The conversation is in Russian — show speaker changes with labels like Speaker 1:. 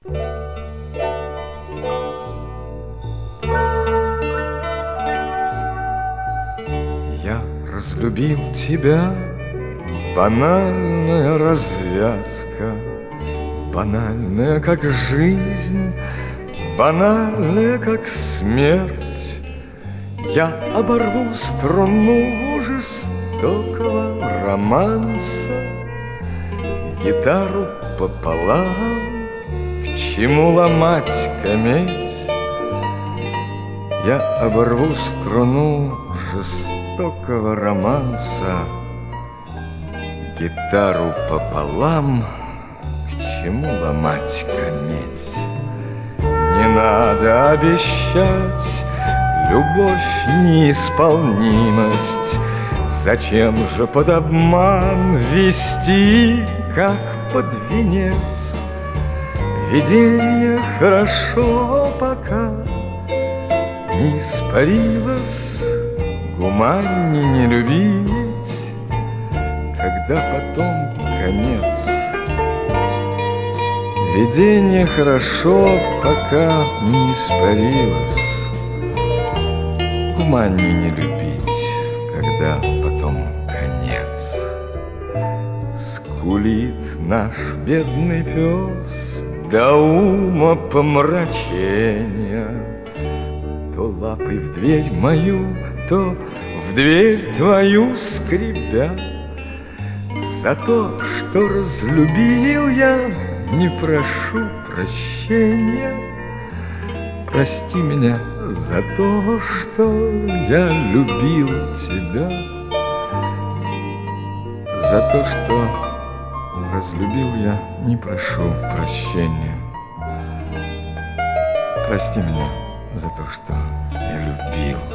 Speaker 1: Я разлюбил тебя, банальная развязка, банальная, как жизнь, банальная, как смерть. Я оборву струну жестокого романса, гитару пополам, к чему ломать кометь? Я оборву струну жестокого романса, гитару пополам, к чему ломать кометь? Не надо обещать любовь, неисполнимость. Зачем же под обман вести, как под венец? Видение хорошо, пока не испарилось, гуманней не любить, когда потом конец. Видение хорошо, пока не испарилось, гуманней не любить, когда потом конец. Скулит наш бедный пес до ума помрачения, то лапой в дверь мою, то в дверь твою скребя. За то, что разлюбил я, не прошу прощения. Прости меня за то, что я любил тебя, за то, что разлюбил я, не прошу прощения. Прости меня за то, что я любил